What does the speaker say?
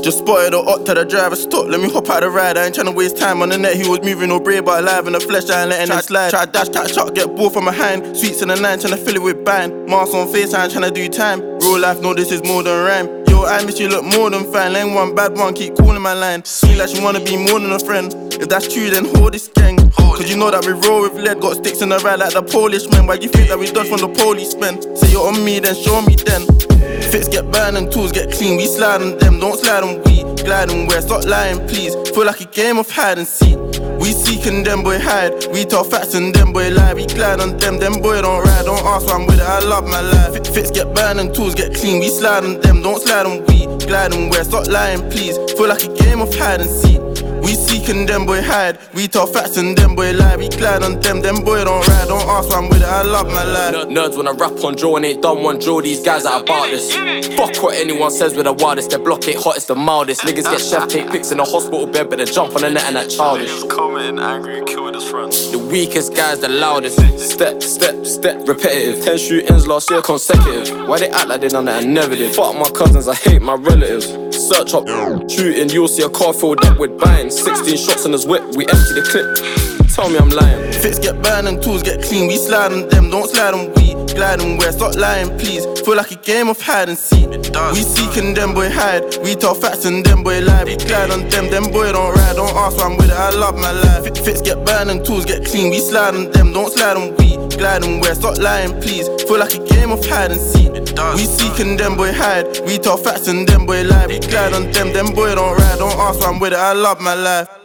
Just spotted the op to the driver, stop, let me hop out the ride. I ain't tryna waste time on the net, he was moving no brain, but alive in the flesh, I ain't letting him slide. Try dash, catch up, get ball from behind. Sweets in the nine, tryna fill it with bang. Mask on face, I ain't tryna do time. Real life, no, this is more than rhyme. Yo, I miss you, look more than fine. Lane one, bad one, keep calling my line. Feel like she wanna be more than a friend. If that's true, then hold this gang. Cause you know that we roll with lead, got sticks in the ride like the Polish men. Why you think that we dodge from the police men? Say you're on me, then show me then. Fits get burned and tools get clean. We slide on them, don't slide on we. Glide and wear, stop lying please. Feel like a game of hide and seek. We seek and them boy hide. We tell facts and them boy lie. We glide on them boy don't ride. Don't ask why I'm with it, I love my life. Fits get burned and tools get clean. We slide on them, don't slide on we. Glide and wear, stop lying please. Feel like a game of hide and seek. We seek and them boy hide. We tell facts and them boy lie. We glide on them boy don't ride. Don't ask why I'm with it, I love my life. Nerds wanna rap on draw and ain't done one draw. These guys are about this. Fuck what anyone says with the wildest. Their block ain't hot, it's the mildest. Niggas get chef, take pics in the hospital bed, but they jump on the net and that childish. Commenting angry and kill with his friends. The weakest guy's the loudest. Step, step, step, repetitive. 10 shootings last year consecutive. Why they act like they done that and never did? Fuck my cousins, I hate my relatives. Search up shooting, you'll see a car filled up with bang. 16 shots in his whip, we empty the clip. Tell me I'm lying. Fits get burned and tools get clean. We slide on them, don't slide on we. Glide and wear, stop lying please. Feel like a game of hide and seek. We seek and them boy hide. We tell facts and them boy lie. We glide on them boy don't ride. Don't ask why I'm with it, I love my life. Fits get burned and tools get clean. We slide on them, don't slide on we. Glide and wear, stop lying please. Feel like a game of hide and seek. We seek and them boy hide. We tell facts and them boy lie. We glide on them boy don't ride. Don't ask why I'm with it, I love my life.